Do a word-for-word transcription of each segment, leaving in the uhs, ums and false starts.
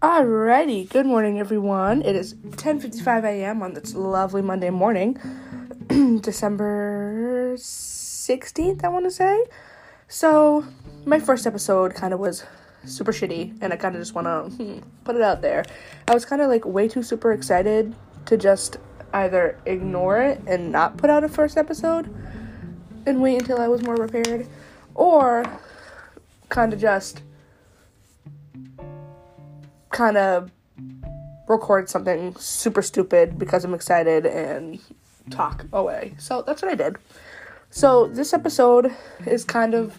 Alrighty, good morning everyone. It is ten fifty-five a.m. on this lovely Monday morning, December sixteenth, I want to say. So, my first episode kind of was super shitty, and I kind of just want to hmm, put it out there. I was kind of like way too super excited to just either ignore it and not put out a first episode and wait until I was more prepared, or kind of just kind of record something super stupid because I'm excited and talk away. So that's what I did. So this episode is kind of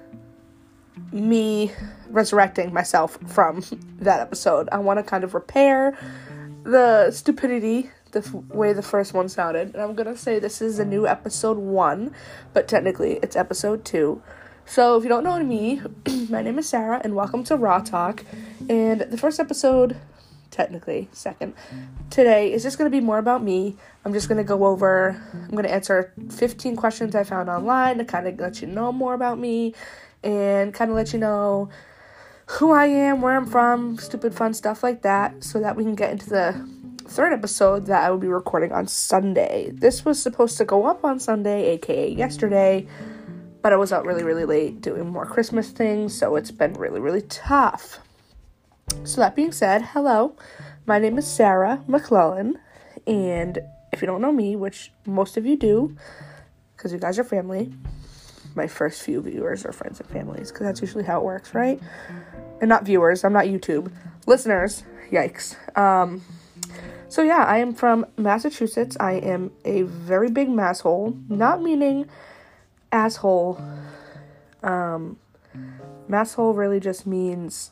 me resurrecting myself from that episode. I want to kind of repair the stupidity, the f- way the first one sounded. And I'm going to say this is a new episode one, but technically it's episode two. So if you don't know me, my name is Sarah, and welcome to Raw Talk. And the first episode, technically second, today is just going to be more about me. I'm just going to go over, I'm going to answer fifteen questions I found online to kind of let you know more about me and kind of let you know who I am, where I'm from, stupid fun stuff like that, so that we can get into the third episode that I will be recording on Sunday. This was supposed to go up on Sunday, aka yesterday, but I was out really, really late doing more Christmas things, so it's been really, really tough. So that being said, hello, my name is Sarah McClellan, and if you don't know me, which most of you do, because you guys are family, my first few viewers are friends and families, because that's usually how it works, right? And not viewers, I'm not YouTube. Listeners, yikes. Um, so yeah, I am from Massachusetts. I am a very big masshole, not meaning asshole. Um, masshole really just means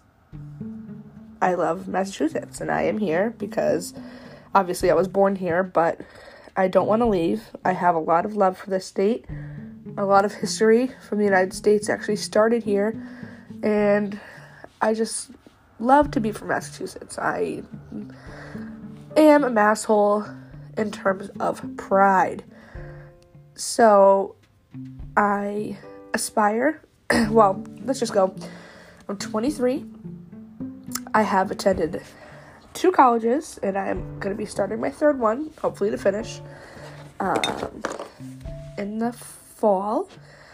I love Massachusetts, and I am here because obviously I was born here, but I don't want to leave. I have a lot of love for this state. A lot of history from the United States actually started here, and I just love to be from Massachusetts. I am a masshole in terms of pride. So I aspire, well, let's just go. I'm twenty-three. I have attended two colleges, and I'm going to be starting my third one, hopefully to finish, um, in the fall.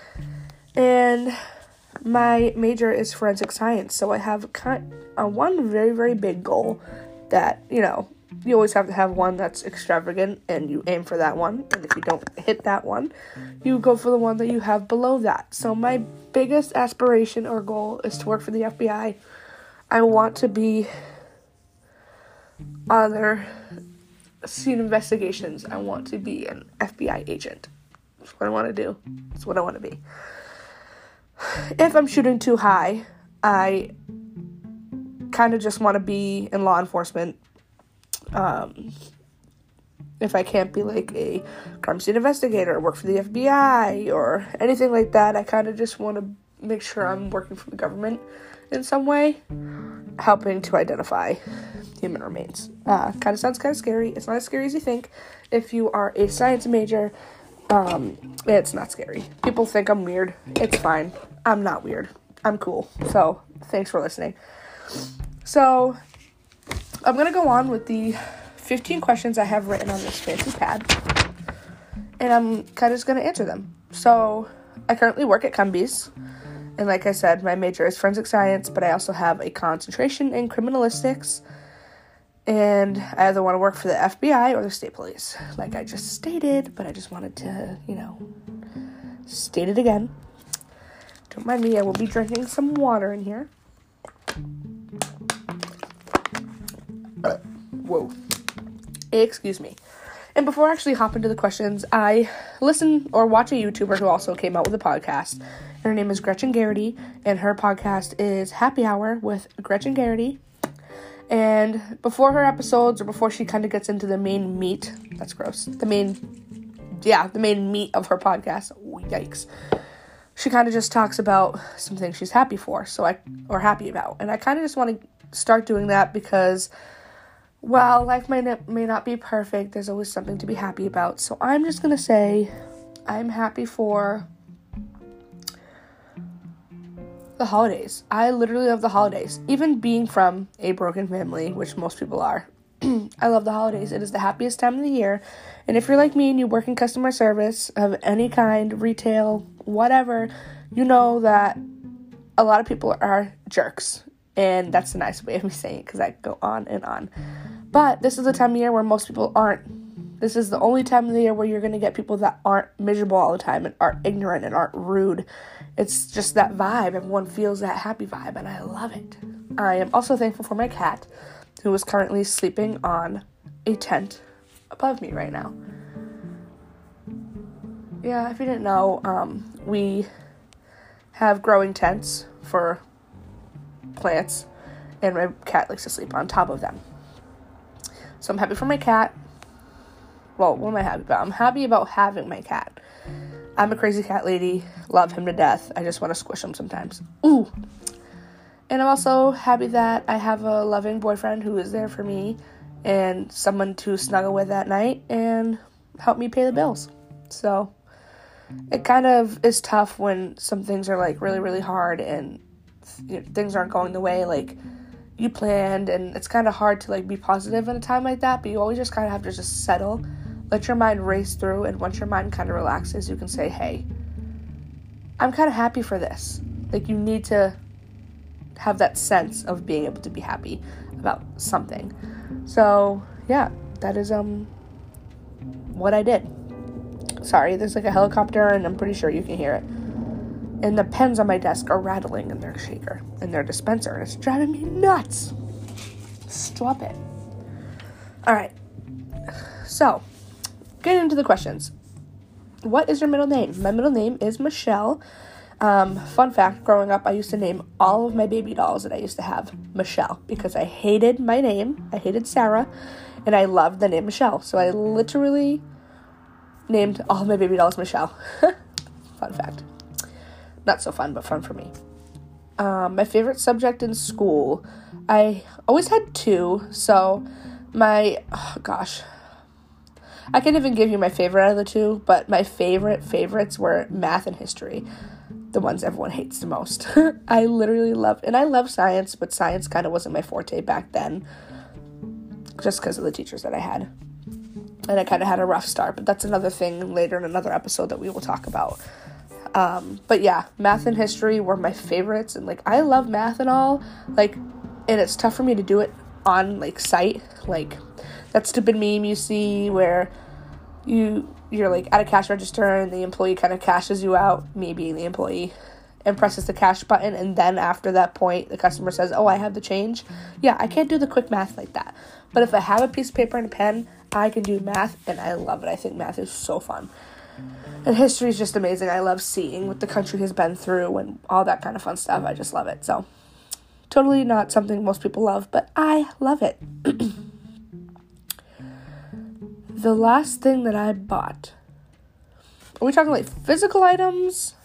And my major is forensic science, so I have kind uh, one very, very big goal that, you know, you always have to have one that's extravagant, and you aim for that one, and if you don't hit that one, you go for the one that you have below that. So my biggest aspiration or goal is to work for the F B I. I want to be on their scene investigations. I want to be an F B I agent. That's what I want to do. That's what I want to be. If I'm shooting too high, I kind of just want to be in law enforcement. Um, if I can't be like a crime scene investigator or work for the F B I or anything like that, I kind of just want to make sure I'm working for the government in some way, helping to identify human remains. Uh, kind of sounds kind of scary. It's not as scary as you think. If you are a science major, um, it's not scary. People think I'm weird. It's fine. I'm not weird. I'm cool. So, thanks for listening. So, I'm going to go on with the fifteen questions I have written on this fancy pad, and I'm kind of just going to answer them. So, I currently work at Cumbies, and like I said, my major is forensic science, but I also have a concentration in criminalistics, and I either want to work for the F B I or the state police, like I just stated, but I just wanted to, you know, state it again. Don't mind me, I will be drinking some water in here. Uh, whoa. Excuse me. And before I actually hop into the questions, I listen or watch a YouTuber who also came out with a podcast. And her name is Gretchen Garrity, and her podcast is Happy Hour with Gretchen Garrity. And before her episodes, or before she kind of gets into the main meat, that's gross, the main, yeah, the main meat of her podcast, oh, yikes, she kind of just talks about some things she's happy for, so I, or happy about. And I kind of just want to start doing that because, while life may not, may not be perfect, there's always something to be happy about. So I'm just going to say I'm happy for the holidays. I literally love the holidays. Even being from a broken family, which most people are, I love the holidays. It is the happiest time of the year. And if you're like me and you work in customer service of any kind, retail, whatever, you know that a lot of people are jerks. And that's a nice way of me saying it because I go on and on. But this is the time of year where most people aren't. This is the only time of the year where you're going to get people that aren't miserable all the time and aren't ignorant and aren't rude. It's just that vibe. Everyone feels that happy vibe, and I love it. I am also thankful for my cat, who is currently sleeping on a tent above me right now. Yeah, if you didn't know, um, we have growing tents for plants, and my cat likes to sleep on top of them. So I'm happy for my cat. Well, what am I happy about? I'm happy about having my cat. I'm a crazy cat lady. Love him to death. I just want to squish him sometimes. Ooh. And I'm also happy that I have a loving boyfriend who is there for me and someone to snuggle with at night and help me pay the bills. So it kind of is tough when some things are like really, really hard and you know, things aren't going the way like you planned, and it's kind of hard to like be positive in a time like that, but you always just kind of have to just settle, let your mind race through, and once your mind kind of relaxes, you can say, hey, I'm kind of happy for this. Like, you need to have that sense of being able to be happy about something. So yeah, that is um what I did. Sorry, there's like a helicopter and I'm pretty sure you can hear it. And the pens on my desk are rattling in their shaker, in their dispenser, and it's driving me nuts. Stop it. All right. So, getting into the questions. What is your middle name? My middle name is Michelle. Um, fun fact, growing up, I used to name all of my baby dolls that I used to have Michelle because I hated my name. I hated Sarah, and I loved the name Michelle. So I literally named all of my baby dolls Michelle. Fun fact. Not so fun, but fun for me. Um, my favorite subject in school, I always had two, so my, oh gosh, I can't even give you my favorite out of the two, but my favorite favorites were math and history, the ones everyone hates the most. I literally loved, and I love science, but science kind of wasn't my forte back then, just because of the teachers that I had, and I kind of had a rough start, but that's another thing later in another episode that we will talk about. Um, but yeah, math and history were my favorites, and, like, I love math and all, like, and it's tough for me to do it on, like, site, like, that stupid meme you see where you, you're, like, at a cash register, and the employee kind of cashes you out, me being the employee, and presses the cash button, and then after that point, the customer says, oh, I have the change. Yeah, I can't do the quick math like that, but if I have a piece of paper and a pen, I can do math, and I love it. I think math is so fun. And history is just amazing. I love seeing what the country has been through and all that kind of fun stuff. I just love it. So, totally not something most people love, but I love it. The last thing that I bought. Are we talking like physical items?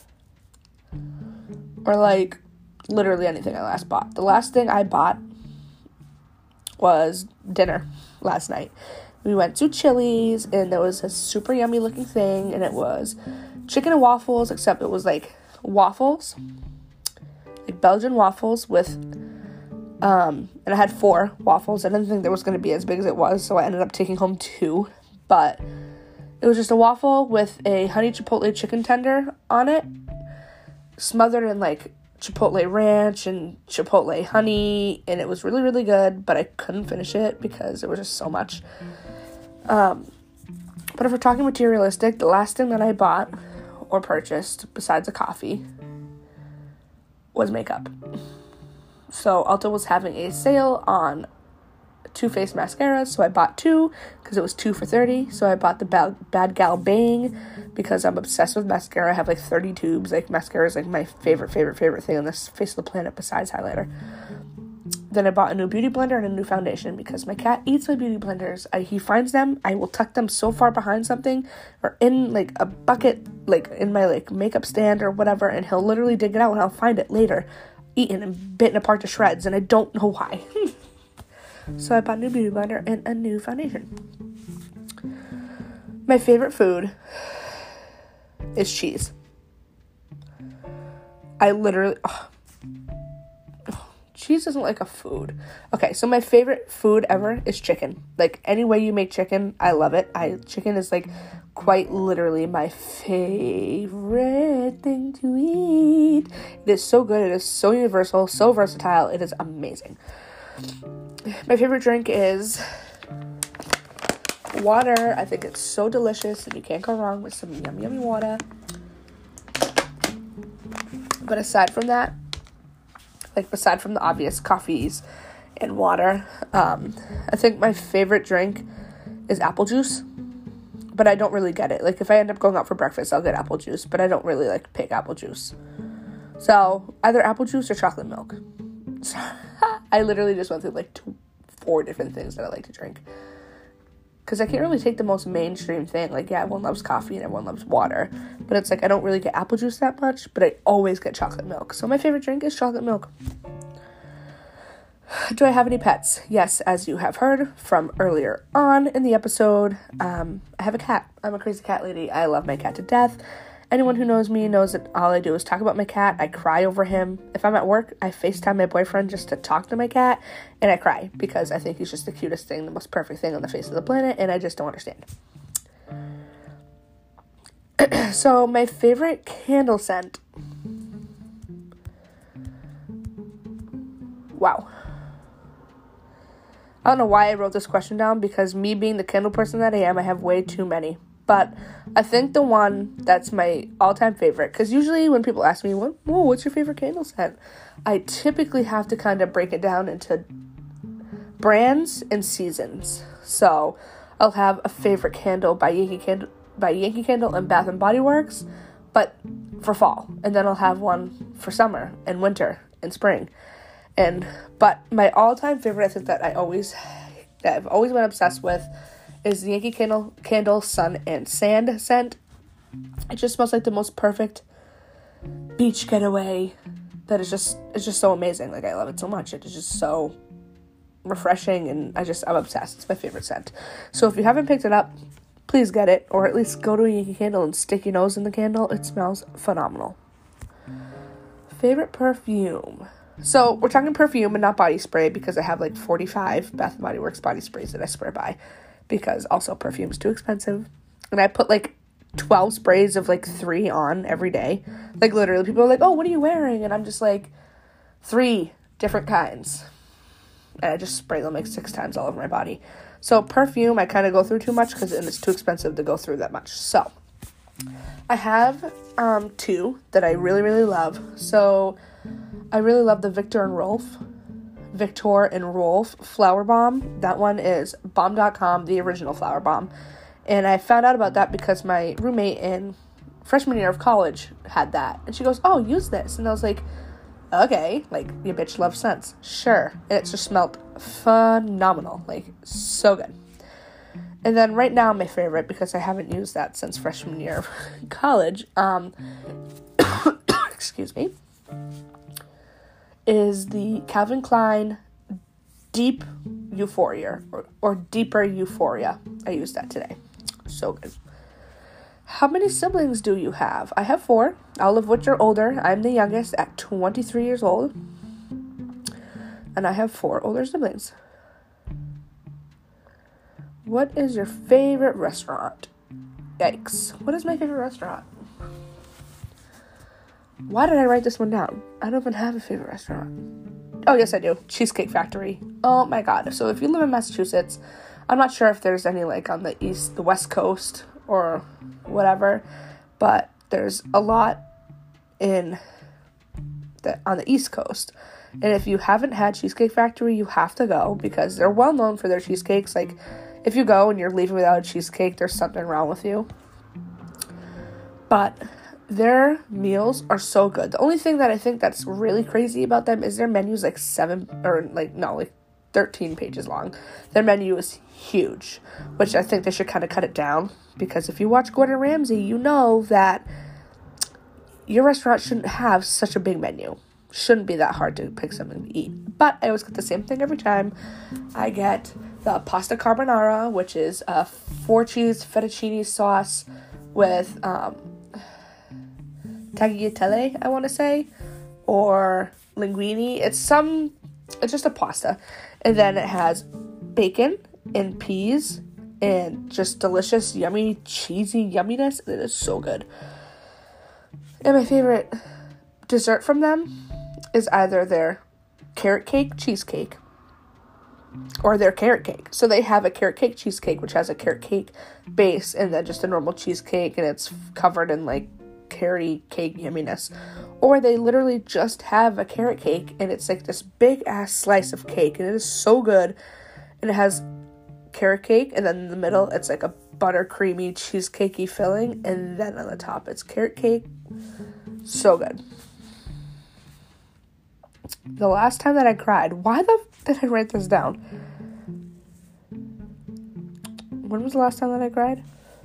Or like literally anything I last bought? The last thing I bought was dinner last night. We went to Chili's, and there was a super yummy looking thing, and it was chicken and waffles, except it was like waffles, like Belgian waffles with, um, and I had four waffles. I didn't think there was going to be as big as it was, so I ended up taking home two, but it was just a waffle with a honey chipotle chicken tender on it, smothered in like chipotle ranch and chipotle honey, and it was really, really good, but I couldn't finish it because it was just so much. Um, but if we're talking materialistic, the last thing that I bought or purchased besides a coffee was makeup. So Ulta was having a sale on Too Faced mascaras, so I bought two because it was two for thirty. So I bought the Bad, Bad Gal Bang because I'm obsessed with mascara. I have like thirty tubes. Like, mascara is like my favorite, favorite, favorite thing on this face of the planet besides highlighter. Then I bought a new beauty blender and a new foundation because my cat eats my beauty blenders. I, he finds them. I will tuck them so far behind something or in like a bucket, like in my like makeup stand or whatever, and he'll literally dig it out and I'll find it later, eaten and bitten apart to shreds, and I don't know why. So I bought a new beauty blender and a new foundation. My favorite food is cheese. I literally, oh, cheese isn't like a food. Okay, so my favorite food ever is chicken. Like, any way you make chicken, I love it. I chicken is like quite literally my favorite thing to eat. It is so good. It is so universal, so versatile. It is amazing. My favorite drink is water. I think it's so delicious, and you can't go wrong with some yummy, yummy water. But aside from that, like aside from the obvious coffees and water, um, I think my favorite drink is apple juice. But I don't really get it. Like, if I end up going out for breakfast, I'll get apple juice, but I don't really like pick apple juice. So either apple juice or chocolate milk. So, I literally just went through like two, four different things that I like to drink. Because I can't really take the most mainstream thing. Like, yeah, everyone loves coffee and everyone loves water. But it's like, I don't really get apple juice that much, but I always get chocolate milk. So my favorite drink is chocolate milk. Do I have any pets? Yes, as you have heard from earlier on in the episode, um, I have a cat. I'm a crazy cat lady. I love my cat to death. Anyone who knows me knows that all I do is talk about my cat. I cry over him. If I'm at work, I FaceTime my boyfriend just to talk to my cat, and I cry because I think he's just the cutest thing, the most perfect thing on the face of the planet, and I just don't understand. So, my favorite candle scent. Wow. I don't know why I wrote this question down, because me being the candle person that I am, I have way too many. But I think the one that's my all-time favorite, because usually when people ask me, what, whoa, what's your favorite candle scent? I typically have to kind of break it down into brands and seasons. So I'll have a favorite candle by Yankee Candle, by Yankee Candle and Bath and Body Works, but for fall. And then I'll have one for summer and winter and spring. And but my all-time favorite, I think that I always that I've always been obsessed with, is the Yankee Candle Candle Sun and Sand scent. It just smells like the most perfect beach getaway. That is just it's just so amazing. Like, I love it so much. It is just so refreshing, and I just I'm obsessed. It's my favorite scent. So if you haven't picked it up, please get it, or at least go to a Yankee Candle and stick your nose in the candle. It smells phenomenal. Favorite perfume. So, we're talking perfume and not body spray, because I have like forty-five Bath and Body Works body sprays that I swear by, because also perfume is too expensive. And I put like twelve sprays of like three on every day. Like, literally, people are like, oh, what are you wearing? And I'm just like, three different kinds. And I just spray them like six times all over my body. So, perfume, I kind of go through too much, because it's too expensive to go through that much. So, I have um, two that I really, really love. So, I really love the Victor and Rolf, Victor and Rolf Flower Bomb. That one is bomb dot com, the original Flower Bomb. And I found out about that because my roommate in freshman year of college had that. And she goes, oh, use this. And I was like, okay, like, your bitch loves scents. Sure. And it just smelled phenomenal. Like, so good. And then right now, my favorite, because I haven't used that since freshman year of college, um, excuse me, is the Calvin Klein Deep Euphoria, or, or Deeper Euphoria. I used that today. So good. How many siblings do you have? I have four, all of which are older. I'm the youngest at twenty-three years old. And I have four older siblings. What is your favorite restaurant? Yikes. What is my favorite restaurant? Why did I write this one down? I don't even have a favorite restaurant. Oh, yes, I do. Cheesecake Factory. Oh, my God. So if you live in Massachusetts, I'm not sure if there's any, like, on the east, the west coast or whatever, but there's a lot in the, on the east coast. And if you haven't had Cheesecake Factory, you have to go, because they're well known for their cheesecakes. Like, if you go and you're leaving without a cheesecake, there's something wrong with you. But their meals are so good. The only thing that I think that's really crazy about them is their menu's like seven, or like, no, like thirteen pages long. Their menu is huge, which I think they should kind of cut it down, because if you watch Gordon Ramsay, you know that your restaurant shouldn't have such a big menu. Shouldn't be that hard to pick something to eat. But I always get the same thing every time. I get the pasta carbonara, which is a four cheese fettuccine sauce with um, tagliatelle, I want to say, or linguine. It's some It's just a pasta. And then it has bacon and peas and just delicious, yummy, cheesy yumminess. It is so good. And my favorite dessert from them is either their carrot cake cheesecake or their carrot cake. So they have a carrot cake cheesecake, which has a carrot cake base and then just a normal cheesecake, and it's covered in like carrot cake yumminess. Or they literally just have a carrot cake and it's like this big ass slice of cake, and it is so good. And it has carrot cake, and then in the middle it's like a buttercreamy cheesecakey filling, and then on the top it's carrot cake. So good. The last time that I cried, why the f- did I write this down? When was the last time that I cried?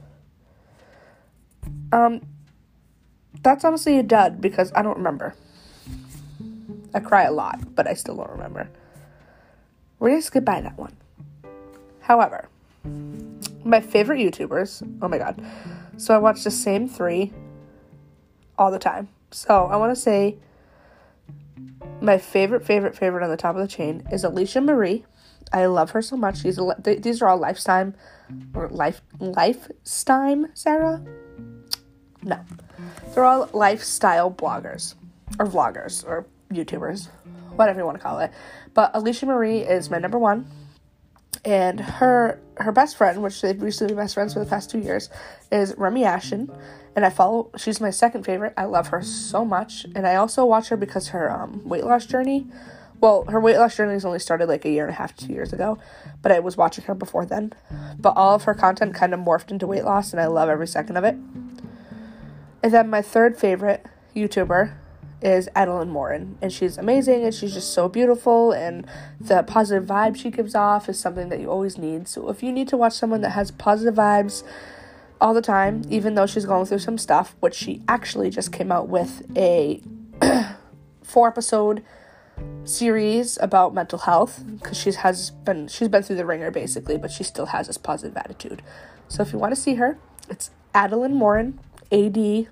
Um, that's honestly a dud because I don't remember. I cry a lot, but I still don't remember. We're gonna skip by that one. However, my favorite YouTubers, oh my god. So I watch the same three all the time. So I want to say my favorite, favorite, favorite on the top of the chain is Alicia Marie. I love her so much. She's a, th- these are all lifetime, or life, lifetime, Sarah? No. They're all lifestyle bloggers, or vloggers, or YouTubers, whatever you want to call it. But Alicia Marie is my number one. And her her best friend, which they've recently been best friends for the past two years, is Remy Ashton. And I follow, she's my second favorite. I love her so much. And I also watch her because her um, weight loss journey, well, her weight loss journey has only started like a year and a half, two years ago. But I was watching her before then. But all of her content kind of morphed into weight loss, and I love every second of it. And then my third favorite YouTuber is Adeline Morin, and she's amazing, and she's just so beautiful, and the positive vibe she gives off is something that you always need. So if you need to watch someone that has positive vibes all the time, even though she's going through some stuff, which she actually just came out with a four episode series about mental health, because she has been she's been through the ringer basically, but she still has this positive attitude. So if you want to see her, it's Adeline Morin, A D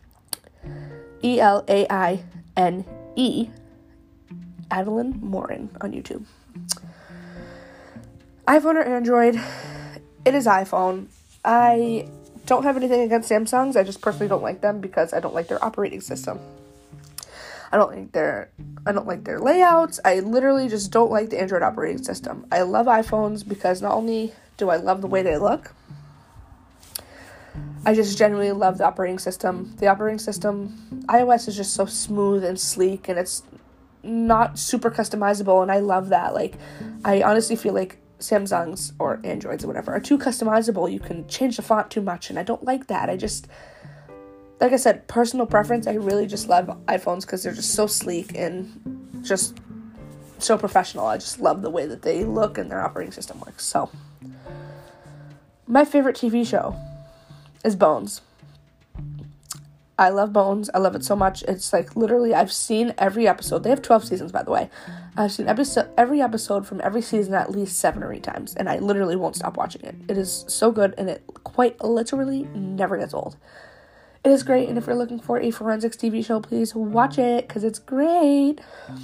E L A I N E, Adeline Morin on YouTube. iPhone or Android? It is iPhone. I don't have anything against Samsungs. I just personally don't like them because I don't like their operating system. I don't like their I don't like their layouts. I literally just don't like the Android operating system. I love iPhones because not only do I love the way they look, I just genuinely love the operating system. The operating system, iOS is just so smooth and sleek, and it's not super customizable, and I love that. Like, I honestly feel like Samsungs or Androids or whatever are too customizable. You can change the font too much, and I don't like that. I just, like I said, personal preference, I really just love iPhones because they're just so sleek and just so professional. I just love the way that they look and their operating system works. So, my favorite T V show is Bones. I love Bones. I love it so much. It's like literally I've seen every episode. They have twelve seasons, by the way. I've seen episode, every episode from every season at least seven or eight times, and I literally won't stop watching it. It is so good, and it quite literally never gets old. It is great, and if you're looking for a forensics T V show, please watch it, because it's great.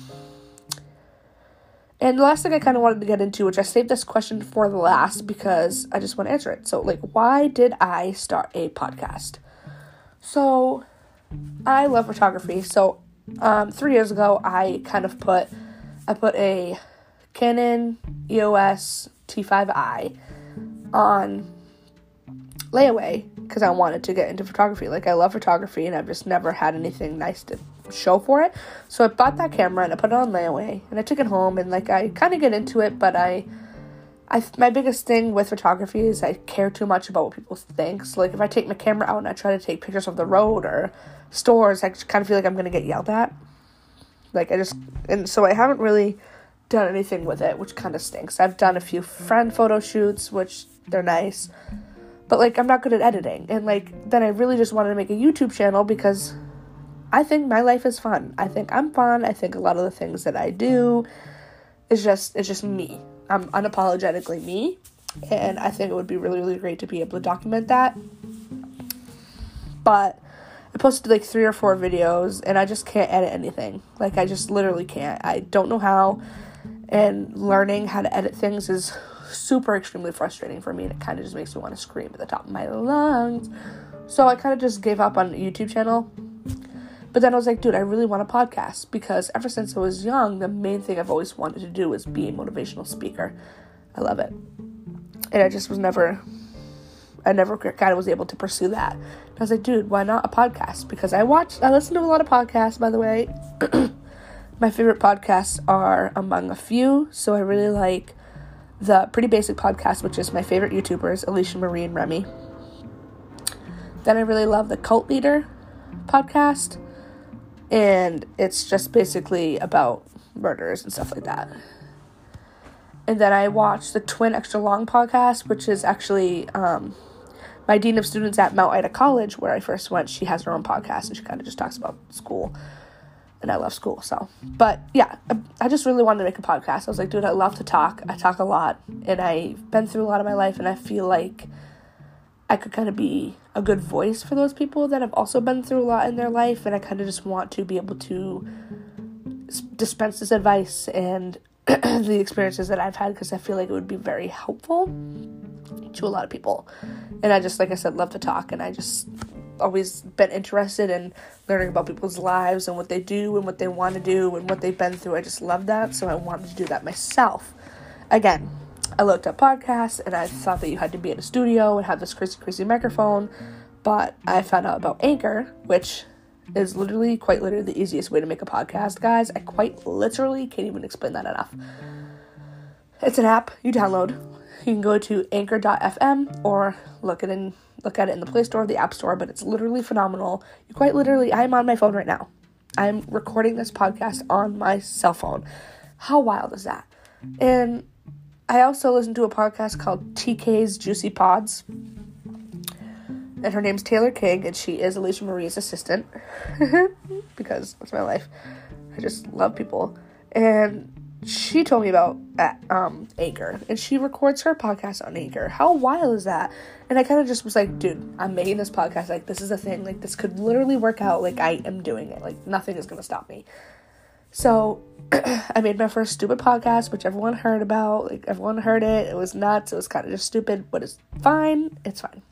And the last thing I kind of wanted to get into, which I saved this question for the last because I just want to answer it. So, like, why did I start a podcast? So, I love photography. So, um, three years ago, I kind of put, I put a Canon E O S T five i on layaway because I wanted to get into photography. Like, I love photography, and I've just never had anything nice to show for it. So I bought that camera and I put it on layaway, and I took it home, and like I kind of get into it, but I I my biggest thing with photography is I care too much about what people think. So like if I take my camera out and I try to take pictures of the road or stores, I just kind of feel like I'm gonna get yelled at. Like I just and so I haven't really done anything with it, which kind of stinks. I've done a few friend photo shoots, which they're nice, but like I'm not good at editing. And like then I really just wanted to make a YouTube channel because I think my life is fun. I think I'm fun. I think a lot of the things that I do is just, it's just me. I'm unapologetically me. And I think it would be really, really great to be able to document that. But I posted like three or four videos and I just can't edit anything. Like I just literally can't. I don't know how. and learning how to edit things is super extremely frustrating for me, and it kind of just makes me want to scream at the top of my lungs. So I kind of just gave up on the YouTube channel. But then I was like, dude, I really want a podcast, because ever since I was young, the main thing I've always wanted to do was be a motivational speaker. I love it. And I just was never, I never kind of was able to pursue that. And I was like, dude, why not a podcast? Because I watch, I listen to a lot of podcasts, by the way. My favorite podcasts are among a few. So I really like the Pretty Basic Podcast, which is my favorite YouTubers, Alicia Marie and Remy. Then I really love the Cult Leader podcast, and it's just basically about murders and stuff like that. And then I watch the Twin Extra Long podcast, which is actually um, my dean of students at Mount Ida College, where I first went. She has her own podcast, and she kind of just talks about school, and I love school, so. But yeah, I, I just really wanted to make a podcast. I was like, dude, I love to talk. I talk a lot, and I've been through a lot of my life, and I feel like I could kind of be a good voice for those people that have also been through a lot in their life, and I kind of just want to be able to dispense this advice and the experiences that I've had, because I feel like it would be very helpful to a lot of people. And I just, like I said, love to talk, and I just always been interested in learning about people's lives and what they do and what they want to do and what they've been through. I just love that, so I wanted to do that myself. Again, I looked up podcasts, and I thought that you had to be in a studio and have this crazy, crazy microphone, but I found out about Anchor, which is literally, quite literally, the easiest way to make a podcast, guys. I quite literally can't even explain that enough. It's an app you download. You can go to anchor dot f m or look at it in, look at it in the Play Store or the App Store, but it's literally phenomenal. You quite literally, I'm on my phone right now. I'm recording this podcast on my cell phone. How wild is that? And I also listen to a podcast called T K's Juicy Pods, and her name's Taylor King, and she is Alicia Marie's assistant, because that's my life. I just love people, and she told me about um, Anchor, and she records her podcast on Anchor. How wild is that? And I kind of just was like, dude, I'm making this podcast, like, this is a thing, like, this could literally work out, like, I am doing it, like, nothing is gonna stop me. So, I made my first stupid podcast, which everyone heard about. Like, everyone heard it. It was nuts. It was kind of just stupid, but it's fine. It's fine.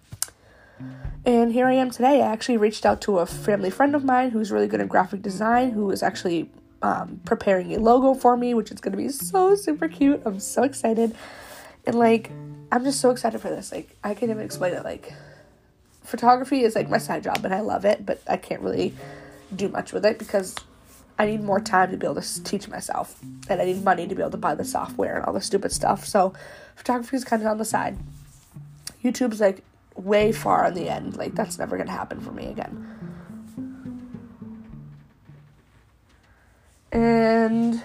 And here I am today. I actually reached out to a family friend of mine who's really good at graphic design, who is actually um, preparing a logo for me, which is going to be so super cute. I'm so excited. And, like, I'm just so excited for this. Like, I can't even explain it. Like, photography is, like, my side job, and I love it, but I can't really do much with it because I need more time to be able to teach myself, and I need money to be able to buy the software and all the stupid stuff. So photography is kind of on the side. YouTube's like way far on the end. Like, that's never going to happen for me again. And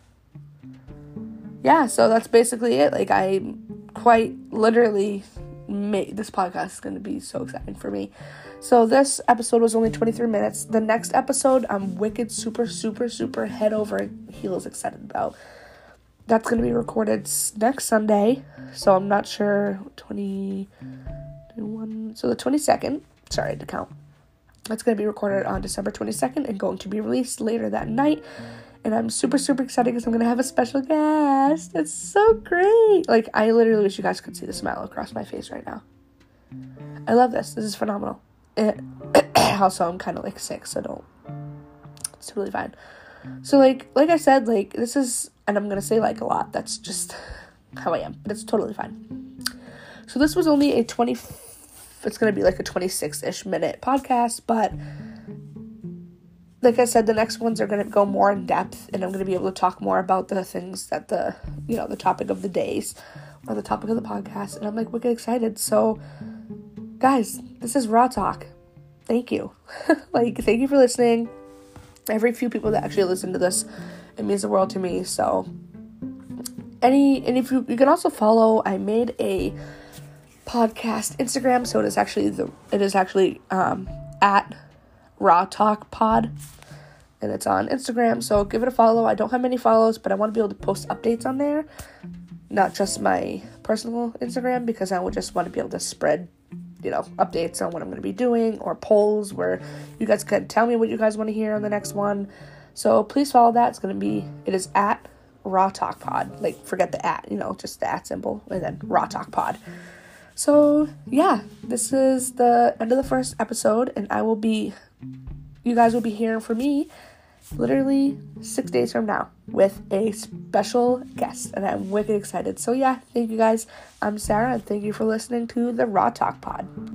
yeah, so that's basically it. Like, I quite literally made this podcast is going to be so exciting for me. So this episode was only twenty-three minutes. The next episode, I'm wicked, super, super, super head over heels excited about. That's going to be recorded next Sunday. So I'm not sure, twenty, twenty-one, so the twenty-second, sorry, I had to count. That's going to be recorded on December twenty-second and going to be released later that night. And I'm super, super excited because I'm going to have a special guest. It's so great. Like, I literally wish you guys could see the smile across my face right now. I love this. This is phenomenal. It, also, I'm kind of, like, sick, so don't, it's totally fine. So, like, like I said, like, this is, and I'm going to say, like, a lot, that's just how I am, but it's totally fine. So, this was only a twenty, it's going to be, like, a twenty-six-ish minute podcast, but, like I said, the next ones are going to go more in depth, and I'm going to be able to talk more about the things that the, you know, the topic of the days, or the topic of the podcast, and I'm, like, wicked excited. So, guys, this is Raw Talk. Thank you. Like, thank you for listening. Every few people that actually listen to this, it means the world to me. So, any, and if you, you can also follow, I made a podcast Instagram, so it is actually the, it is actually, um, at Raw Talk Pod, and it's on Instagram, so give it a follow. I don't have many follows, but I want to be able to post updates on there, not just my personal Instagram, because I would just want to be able to spread, you know, updates on what I'm going to be doing, or polls where you guys can tell me what you guys want to hear on the next one. So please follow that. It's going to be, it is at Raw Talk Pod. Like, forget the at, you know, just the at symbol, and then Raw Talk Pod. So, yeah, this is the end of the first episode, and I will be, you guys will be hearing from me literally six days from now with a special guest, and I'm wicked excited. So, yeah, thank you guys. I'm Sarah, and thank you for listening to the Raw Talk Pod.